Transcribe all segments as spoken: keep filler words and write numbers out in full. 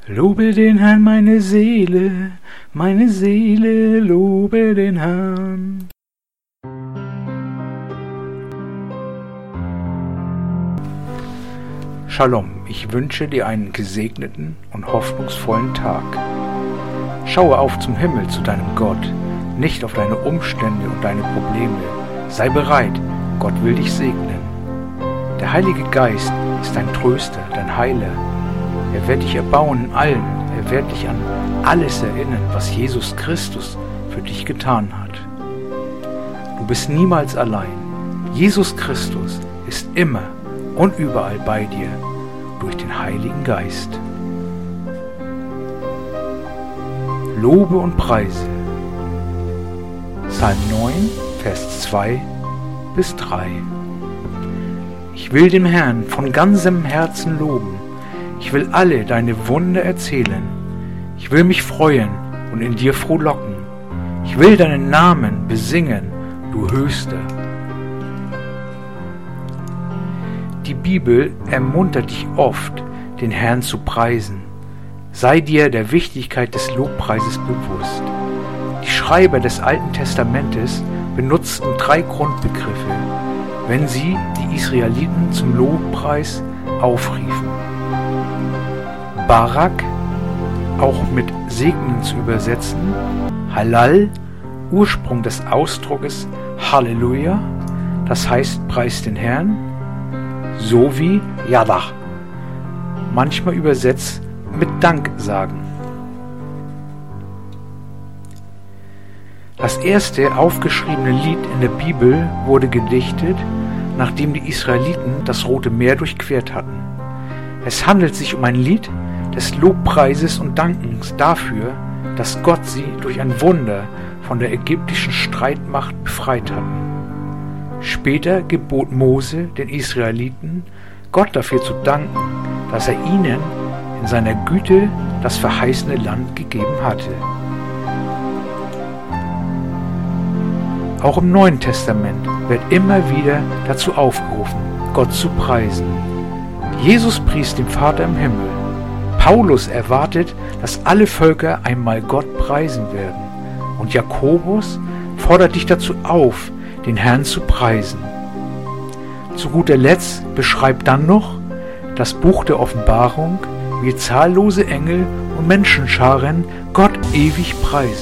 Lobe den Herrn, meine Seele, meine Seele, lobe den Herrn. Shalom, ich wünsche dir einen gesegneten und hoffnungsvollen Tag. Schaue auf zum Himmel, zu deinem Gott, nicht auf deine Umstände und deine Probleme. Sei bereit, Gott will dich segnen. Der Heilige Geist ist dein Tröster, dein Heiler. Er wird dich erbauen in allem. Er wird dich an alles erinnern, was Jesus Christus für dich getan hat. Du bist niemals allein. Jesus Christus ist immer und überall bei dir durch den Heiligen Geist. Lobe und preise. Psalm neun, Vers zwei bis drei. Ich will dem Herrn von ganzem Herzen loben. Ich will alle deine Wunder erzählen. Ich will mich freuen und in dir frohlocken. Ich will deinen Namen besingen, du Höchster. Die Bibel ermuntert dich oft, den Herrn zu preisen. Sei dir der Wichtigkeit des Lobpreises bewusst. Die Schreiber des Alten Testamentes benutzten drei Grundbegriffe, wenn sie die Israeliten zum Lobpreis aufriefen. Barak, auch mit Segnen zu übersetzen, Halal, Ursprung des Ausdruckes Halleluja, das heißt Preis den Herrn, sowie Yadach, manchmal übersetzt mit Dank sagen. Das erste aufgeschriebene Lied in der Bibel wurde gedichtet, nachdem die Israeliten das Rote Meer durchquert hatten. Es handelt sich um ein Lied des Lobpreises und Dankens dafür, dass Gott sie durch ein Wunder von der ägyptischen Streitmacht befreit hat. Später gebot Mose den Israeliten, Gott dafür zu danken, dass er ihnen in seiner Güte das verheißene Land gegeben hatte. Auch im Neuen Testament wird immer wieder dazu aufgerufen, Gott zu preisen. Jesus pries den Vater im Himmel. Paulus erwartet, dass alle Völker einmal Gott preisen werden. Und Jakobus fordert dich dazu auf, den Herrn zu preisen. Zu guter Letzt beschreibt dann noch das Buch der Offenbarung, wie zahllose Engel und Menschenscharen Gott ewig preisen.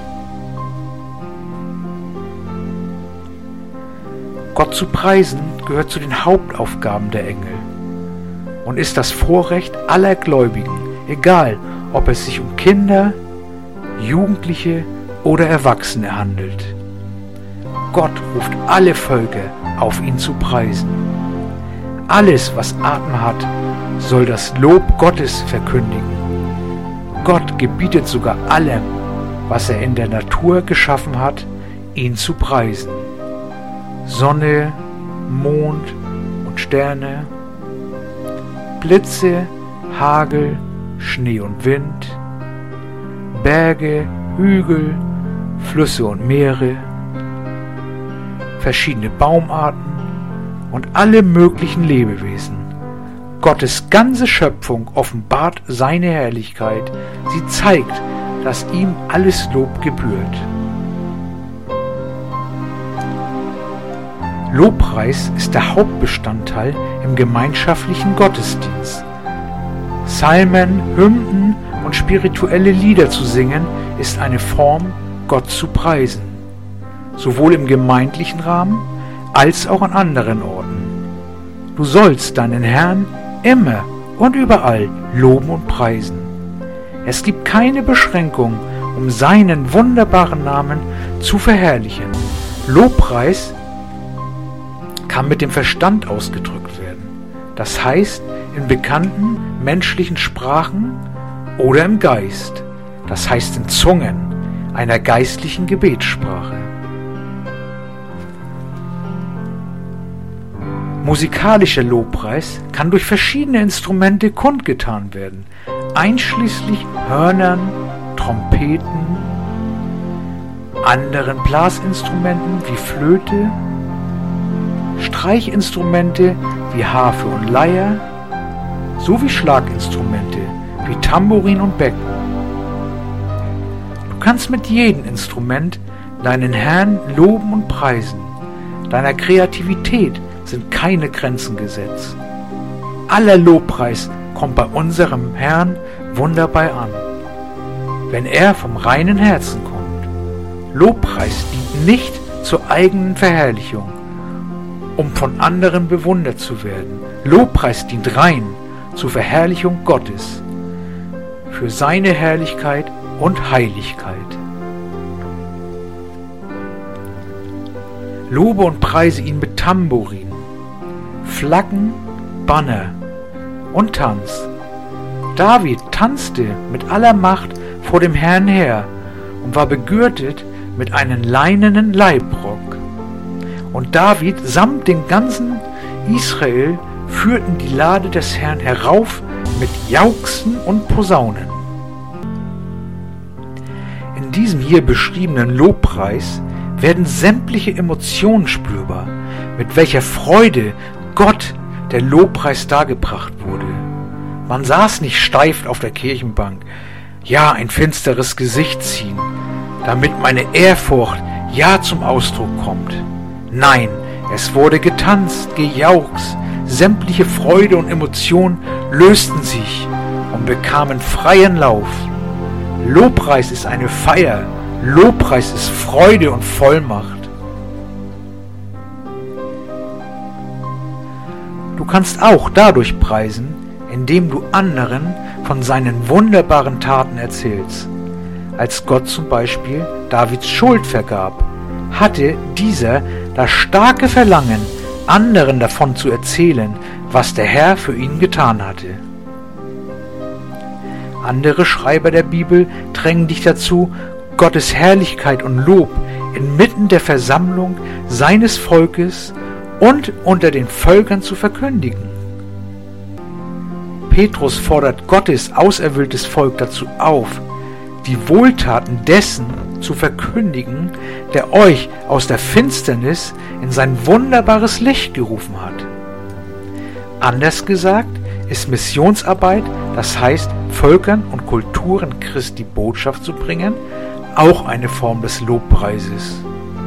Gott zu preisen gehört zu den Hauptaufgaben der Engel und ist das Vorrecht aller Gläubigen, egal ob es sich um Kinder, Jugendliche oder Erwachsene handelt. Gott ruft alle Völker auf, ihn zu preisen. Alles, was Atem hat, soll das Lob Gottes verkündigen. Gott gebietet sogar allem, was er in der Natur geschaffen hat, ihn zu preisen. Sonne, Mond und Sterne, Blitze, Hagel, Schnee und Wind, Berge, Hügel, Flüsse und Meere, verschiedene Baumarten und alle möglichen Lebewesen. Gottes ganze Schöpfung offenbart seine Herrlichkeit. Sie zeigt, dass ihm alles Lob gebührt. Lobpreis ist der Hauptbestandteil im gemeinschaftlichen Gottesdienst. Psalmen, Hymnen und spirituelle Lieder zu singen, ist eine Form, Gott zu preisen, sowohl im gemeindlichen Rahmen als auch an anderen Orten. Du sollst deinen Herrn immer und überall loben und preisen. Es gibt keine Beschränkung, um seinen wunderbaren Namen zu verherrlichen. Lobpreis kann mit dem Verstand ausgedrückt werden, das heißt in bekannten menschlichen Sprachen oder im Geist, das heißt in Zungen, einer geistlichen Gebetssprache. Musikalischer Lobpreis kann durch verschiedene Instrumente kundgetan werden, einschließlich Hörnern, Trompeten, anderen Blasinstrumenten wie Flöte, Streichinstrumente wie Harfe und Leier sowie Schlaginstrumente wie Tambourin und Becken. Du kannst mit jedem Instrument deinen Herrn loben und preisen. Deiner Kreativität sind keine Grenzen gesetzt. Aller Lobpreis kommt bei unserem Herrn wunderbar an, wenn er vom reinen Herzen kommt. Lobpreis dient nicht zur eigenen Verherrlichung, um von anderen bewundert zu werden. Lobpreis dient rein zur Verherrlichung Gottes, für seine Herrlichkeit und Heiligkeit. Lobe und preise ihn mit Tambourin, Flaggen, Banner und Tanz. David tanzte mit aller Macht vor dem Herrn her und war begürtet mit einem leinenen Leibrock. Und David samt dem ganzen Israel führten die Lade des Herrn herauf mit Jauchzen und Posaunen. In diesem hier beschriebenen Lobpreis werden sämtliche Emotionen spürbar, mit welcher Freude Gott der Lobpreis dargebracht wurde. Man saß nicht steif auf der Kirchenbank, ja ein finsteres Gesicht ziehen, damit meine Ehrfurcht ja zum Ausdruck kommt. Nein, es wurde getanzt, gejauchzt, sämtliche Freude und Emotionen lösten sich und bekamen freien Lauf. Lobpreis ist eine Feier, Lobpreis ist Freude und Vollmacht. Du kannst auch dadurch preisen, indem du anderen von seinen wunderbaren Taten erzählst. Als Gott zum Beispiel Davids Schuld vergab, hatte dieser das starke Verlangen, anderen davon zu erzählen, was der Herr für ihn getan hatte. Andere Schreiber der Bibel drängen dich dazu, Gottes Herrlichkeit und Lob inmitten der Versammlung seines Volkes und unter den Völkern zu verkündigen. Petrus fordert Gottes auserwähltes Volk dazu auf, die Wohltaten dessen zu verkündigen, der euch aus der Finsternis in sein wunderbares Licht gerufen hat. Anders gesagt ist Missionsarbeit, das heißt Völkern und Kulturen Christi Botschaft zu bringen, auch eine Form des Lobpreises.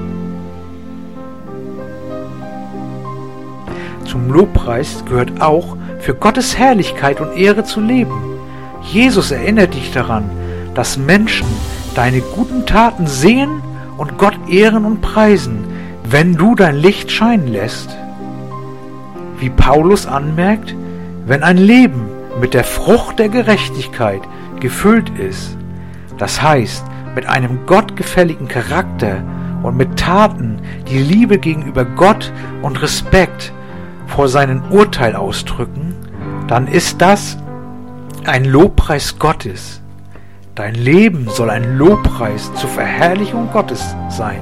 Zum Lobpreis gehört auch, für Gottes Herrlichkeit und Ehre zu leben. Jesus erinnert dich daran, dass Menschen deine guten Taten sehen und Gott ehren und preisen, wenn du dein Licht scheinen lässt. Wie Paulus anmerkt, wenn ein Leben mit der Frucht der Gerechtigkeit gefüllt ist, das heißt mit einem gottgefälligen Charakter und mit Taten, die Liebe gegenüber Gott und Respekt vor seinem Urteil ausdrücken, dann ist das ein Lobpreis Gottes. Dein Leben soll ein Lobpreis zur Verherrlichung Gottes sein.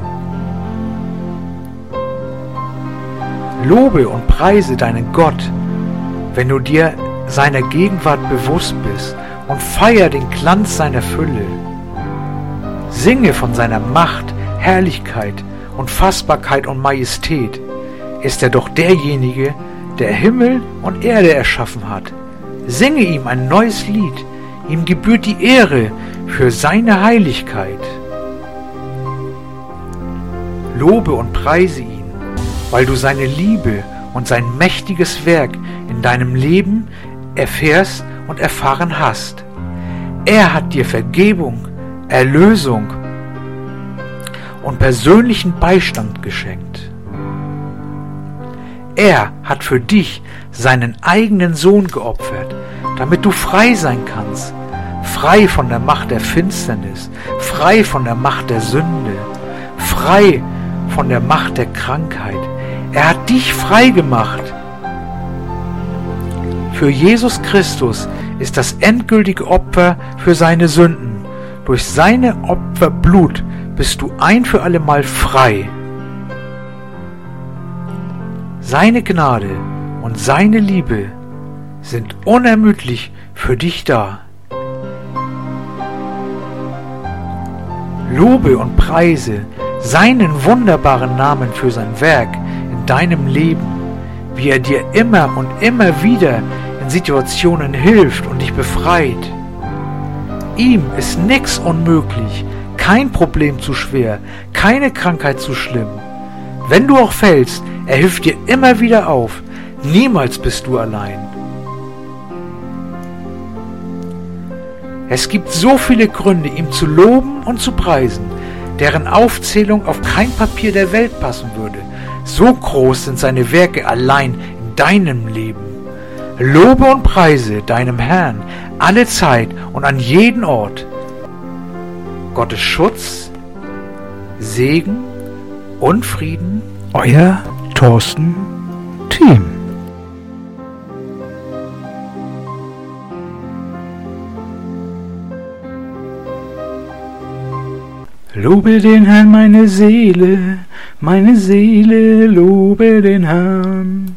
Lobe und preise deinen Gott, wenn du dir seiner Gegenwart bewusst bist, und feier den Glanz seiner Fülle. Singe von seiner Macht, Herrlichkeit und Fassbarkeit und Majestät. Ist er doch derjenige, der Himmel und Erde erschaffen hat. Singe ihm ein neues Lied, ihm gebührt die Ehre für seine Heiligkeit. Lobe und preise ihn, weil du seine Liebe und sein mächtiges Werk in deinem Leben erfährst und erfahren hast. Er hat dir Vergebung, Erlösung und persönlichen Beistand geschenkt. Er hat für dich seinen eigenen Sohn geopfert, damit du frei sein kannst, frei von der Macht der Finsternis, frei von der Macht der Sünde, frei von der Macht der Krankheit. Er hat dich frei gemacht. Für Jesus Christus ist das endgültige Opfer für seine Sünden. Durch seine Opferblut bist du ein für allemal frei. Seine Gnade und seine Liebe sind unermüdlich für dich da. Lobe und preise seinen wunderbaren Namen für sein Werk in deinem Leben, wie er dir immer und immer wieder in Situationen hilft und dich befreit. ihm ist nichts unmöglich, kein Problem zu schwer, keine Krankheit zu schlimm. Wenn du auch fällst, er hilft dir immer wieder auf. Niemals bist du allein. Es gibt so viele Gründe, ihm zu loben und zu preisen, deren Aufzählung auf kein Papier der Welt passen würde. So groß sind seine Werke allein in deinem Leben. Lobe und preise deinem Herrn alle Zeit und an jeden Ort. Gottes Schutz, Segen und Frieden. Euer Thorsten Thiem. Lobe den Herrn, meine Seele, meine Seele, lobe den Herrn.